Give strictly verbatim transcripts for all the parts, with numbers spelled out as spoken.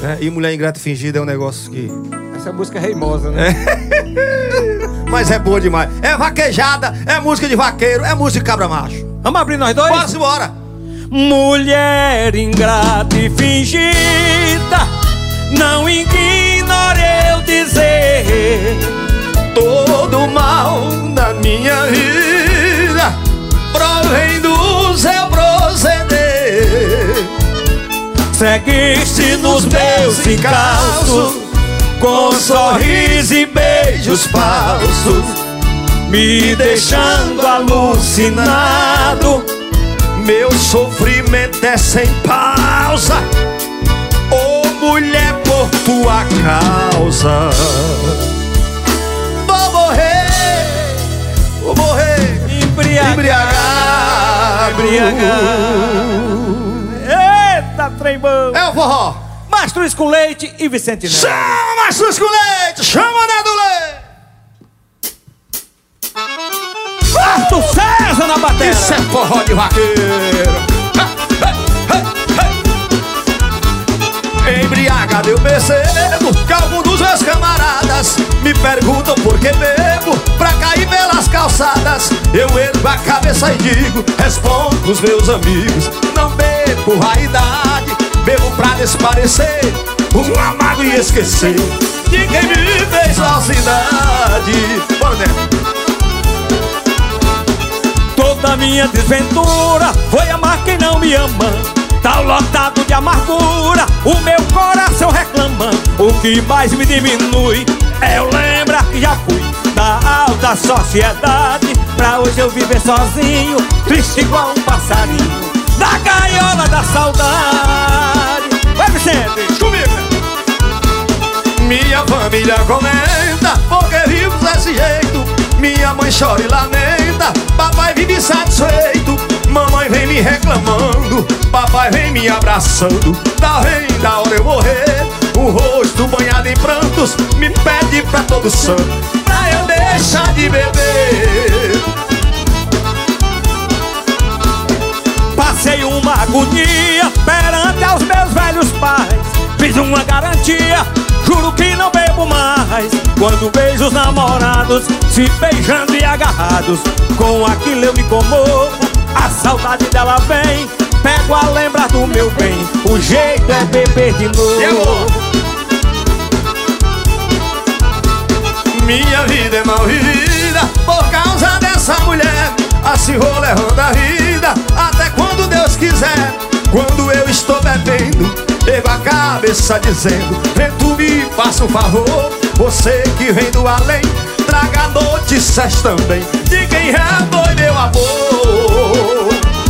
É, e mulher ingrata e fingida é um negócio que... Essa música é reimosa, né? É. Mas é boa demais. É vaquejada, é música de vaqueiro, é música de cabra macho. Vamos abrir nós dois? Bora, embora. Mulher ingrata e fingida, não ignore eu dizer. Todo mal da minha vida provém do seu proceder. Seguiste nos meus encalços, com sorriso e beijos falsos, me deixando alucinado. Meu sofrimento é sem pausa, ô mulher, por tua causa. Vou morrer, vou morrer Embriagado, embriagado. embriagado. Eita, trem bom. É o forró. Mastruz com leite e Vicente Neto. Chama Mastruz com leite, chama Neto Leite. Arthur César na bateria. Isso é forró de vaqueiro. Embriagado eu percebo que alguns dos meus camaradas me perguntam por que bebo, pra cair pelas calçadas. Eu ergo a cabeça e digo, respondo pros meus amigos, não bebo vaidade, bebo pra desparecer um amado e esquecer de quem me fez falsidade. Bora, Neto. Toda minha desventura foi amar quem não me ama. Tá lotado de amargura, o meu coração reclama. O que mais me diminui é eu lembrar que já fui da alta sociedade, pra hoje eu viver sozinho, triste igual um passarinho da gaiola da saudade. Vai, Vicente! Comigo! Minha família comenta, porque vivo desse jeito. Minha mãe chora e lamenta, papai vive satisfeito. Mamãe vem me reclamando, papai vem me abraçando. Tá vem da hora eu morrer, o rosto banhado em prantos, me pede pra todo santo, pra eu deixar de beber. Passei uma agonia perante aos meus velhos pais. Fiz uma garantia, juro que não bebo mais. Quando vejo os namorados se beijando e agarrados, com aquilo eu me comovo, a saudade dela vem. Pego a lembrar do meu bem, o jeito é beber de novo. Minha vida é mal vivida por causa dessa mulher. Assim vou levando a vida até quando Deus quiser. Quando eu estou bebendo, ergo a cabeça dizendo, vem tu me faça um favor, você que vem do além, traga notícias também de quem é foi meu amor.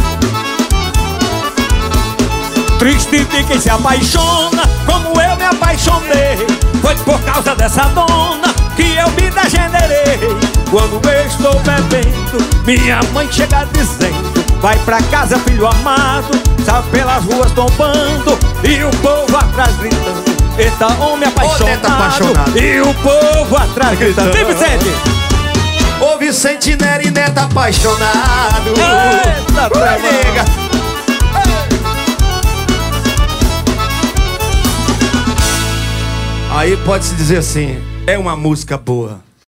Triste de quem se apaixona, como eu me apaixonei. Foi por causa dessa dona que eu me degenerei. Quando eu estou bebendo, minha mãe chega dizendo, vai pra casa, filho amado. Sai pelas ruas tombando e o povo atrás gritando, eita homem apaixonado, apaixonado. E o povo atrás gritando, Vem, Vicente! Ô Vicente Nery Neto apaixonado. Eita, Ui, nega. Aí pode-se dizer assim, é uma música boa.